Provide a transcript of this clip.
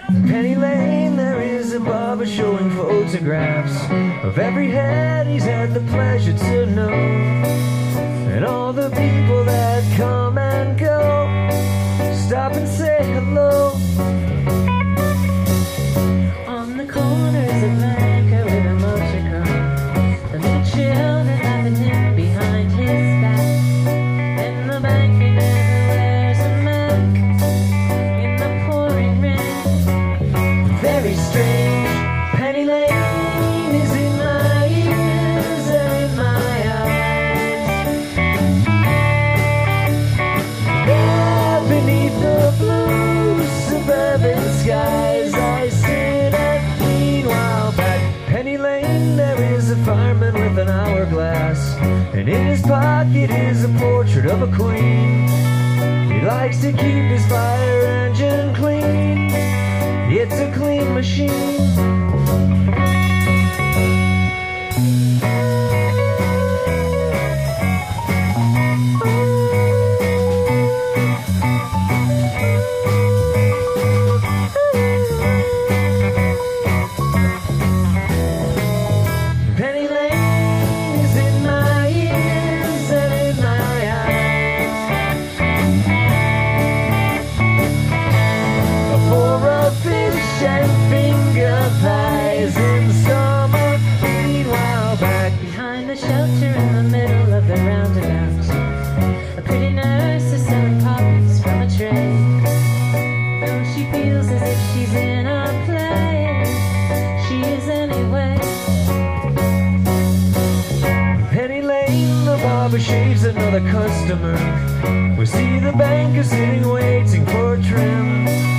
Penny Lane, there is a barber showing photographs of every head he's had the pleasure to know, and all the people that come and go stop and say hello. On the corners of America with a motor car, the little children laughing him behind his back. In the bank he never wears a mask in the pouring rain. Very strange, Penny Lane is in my ears and in my eyes. There beneath the blue suburban skies I sit and meanwhile back Penny Lane there is a fireman with an hourglass, and in his pocket is a portrait of a queen. He likes to keep his fire engine clean. It's a clean machine. Penny Lane is in my ears and in my eyes. For a fish and finger pies in summer, meanwhile back Behind the shelter in the middle of the roundabout, a pretty nurse is selling poppies from a tray. Though she feels as if she's in a play, she is anyway. Penny Lane, the barber shaves another customer. We see the banker sitting waiting for trim.